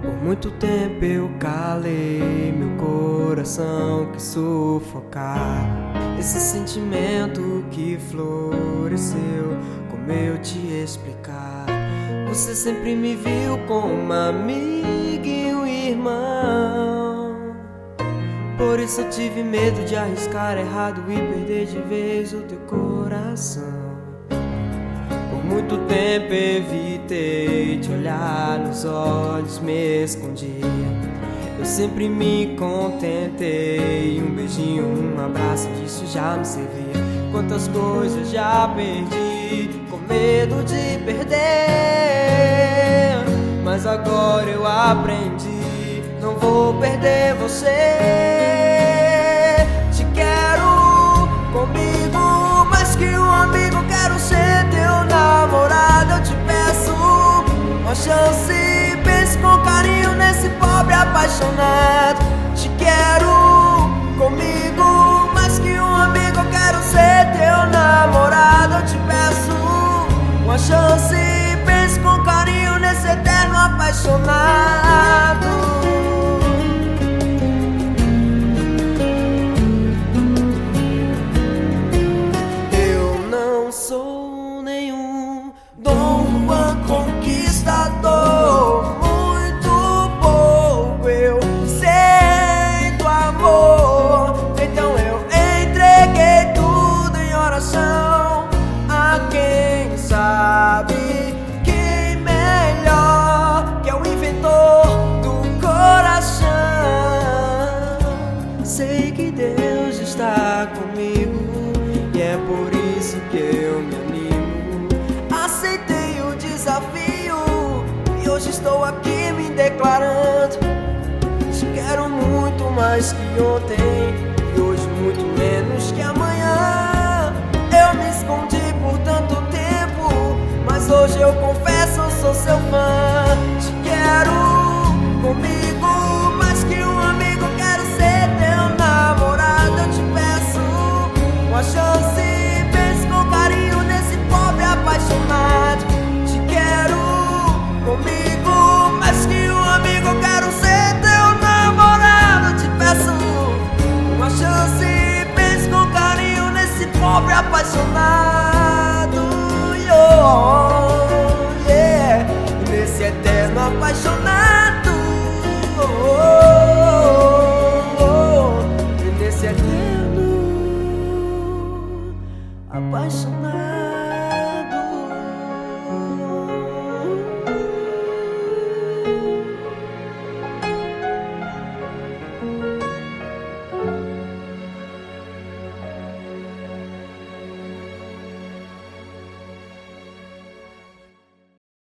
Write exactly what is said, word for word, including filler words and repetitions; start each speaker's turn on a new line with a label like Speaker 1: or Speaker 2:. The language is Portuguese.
Speaker 1: Por muito tempo eu calei meu coração que sufocar esse sentimento que floresceu. Como eu te explicar? Você sempre me viu como uma amiga e um irmão. Por isso eu tive medo de arriscar errado e perder de vez o teu coração. Por muito tempo evitei te olhar nos olhos, me escondi. Eu sempre me contentei, um beijinho, um abraço, disso já me servia. Quantas coisas já perdi, com medo de perder. Mas agora eu aprendi, não vou perder você. Te quero comigo, mais que um amigo, quero ser teu namorado. Eu te peço uma chance, pense com carinho nesse pobre apaixonado. Te quero comigo, mais que um amigo, eu quero ser teu namorado. Eu te peço uma chance, pense com carinho nesse eterno apaixonado. Eu não sou nenhum Dom Juan conquistador, muito pouco eu sei do amor. Então eu entreguei tudo em oração a quem sabe, quem melhor, que é o inventor do coração. Sei que Deus está comigo e é por isso que eu me animo. Aceitei o desafio e hoje estou aqui me declarando. Te quero muito mais que ontem e hoje muito menos que amanhã. Eu me escondi por tanto tempo, mas hoje eu confesso, eu sou seu fã. Te quero comigo, mais que um amigo, quero ser teu namorado. Eu te peço uma chance, pense com carinho nesse pobre apaixonado. Te quero comigo, mais que um amigo, eu quero ser teu namorado. Eu te peço uma chance, pense com carinho nesse pobre apaixonado. Oh, yeah. Nesse eterno apaixonado. Oh, oh, oh. Nesse eterno apaixonado.